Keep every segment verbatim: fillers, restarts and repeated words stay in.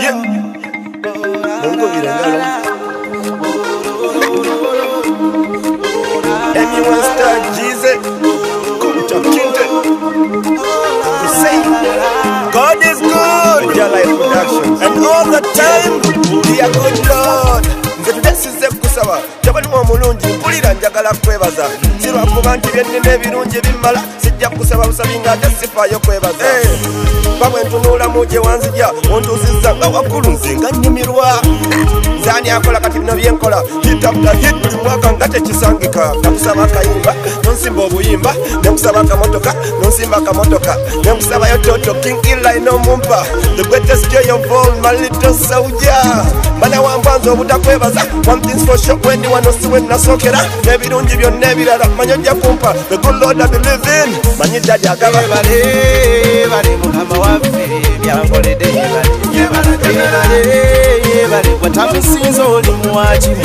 Yeah. Mungu virengalo. Anyone start Jesus? Kunta Kinte. To say God is good. Your Life Productions. And all the time, He a good Lord. Nze tudesize kusaba jabani wa mulungi mpulira njagala kwebaza sirwa kuba nti byennene ebirungi bimmala sijja kusaba busabi nga ate sifaayo kwebaza bamwe ntunula muje wanzija ontuuzizza nga waggulu nze nga nnyumirwa nzani akola kati bino byenkola hit after hit buli mwaka nga tekisangika nakusaba akayimba nonsimba obuyimba nekusaba akamotoka nonsimba akamotoka nekusabayo toto king ilai nomumpa the greatest joy of all my little soldier mana wambwanza obutakwebaza one thing's for sure when you wanna see when nasokera nebirungi byonna ebirala manyo ojja kumpa the good Lord I believe in manyi dadi agaba bale bale mukama waffe byankoledde yebale yebale watamusinza oli muwakimu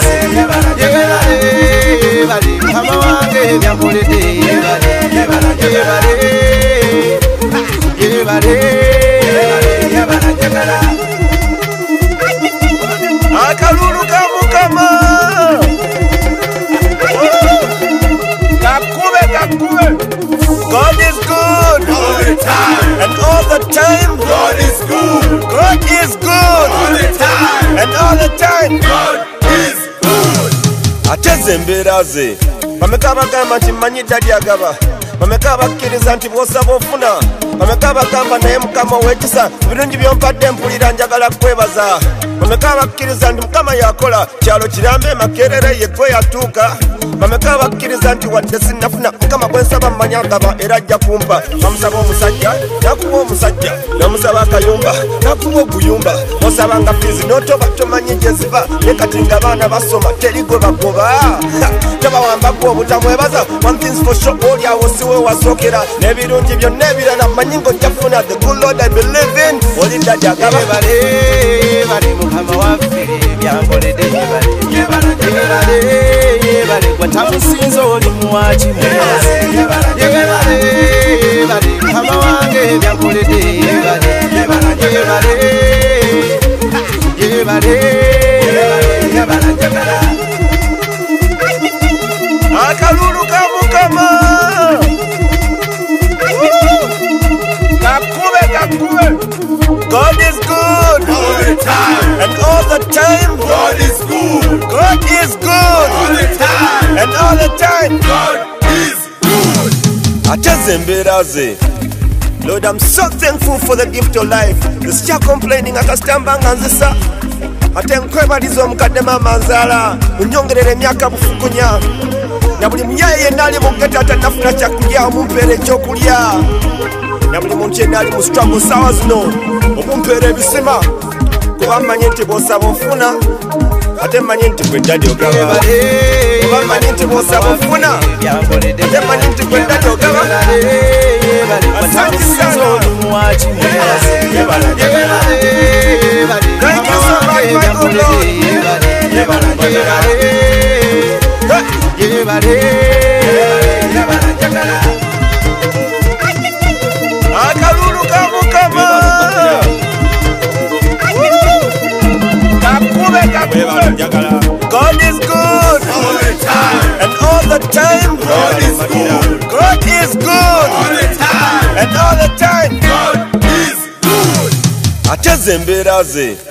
yebale bale mukama wange byankoledde yebale yebale yebale yebale akalulu ka mukama kakube kakube. God is good all the time, and all the time. God is good, God is good all the time, and all the time. God is good. Ateze embeera ze bameka bagamba nti mmanyi ddali agaba bameka bakkiriza nti bw'osaba ofuna bameka bagamba naye mukama ow'ekisa birungi byompadde mpulira njagala kwebaza bameka bakkiriza nti mukama yakola kyalo kirambe makerere yegwe yatuuka bameka bakkiriza nti wadde sinnafuna mukama bwe nsaba mmanyi agaba era ajja kumpa bamusaba omusajja nakuwa omusajja namusaba akayumba nakuwa oguyumba osaba nga fiizi n'otoba tomanyi gye ziva ne kati nga baana basoma teri gwe bagoba tobawambako obutamwebaza one thing's for sure oli awo siwe wasookera n'ebirungi byonna ebirala mmanyi ng'ojja kufuna the good Lord I believe in oli ddadi agaba yebale bale mukama waffe byankoledde yebale yebale yebale watamusinza oli muwakimu yebale bale mukama wange byankoledde yebale yebale yebale yebale akalulu ka mukama kakube kakube. God is good all the time, and all the time. God is good, God is good all the time, and all the time. God is good. Ateze embeera ze Lord, I'm so thankful for the gift of life. Nzija complaining akasitamba nga nzisa ate nkwebaliza omukadde maama nzaala unyongerera emyaka bufukunya na buli muyaye yenna ali mu ghetto atanafuna kyakulya omumpeera ekyokulya na buli muntu yenna ali mu struggle saawa zino omumpeera ebisima kuba mmanyi nti bw'osaba ofuna ate mmanyi nti gwe ddadi ogaba kuba mmanyi nti bw'osaba ofuna ate mmanyi nti gwe ddadi ogaba watamusinza oli muwakimu Thank you so much, my good Lord. Akalulu ka mukama kakube kakube. God is good All the time, and all the time. God is good, God is good all the time, and all the time. God is good. Ateze embeera ze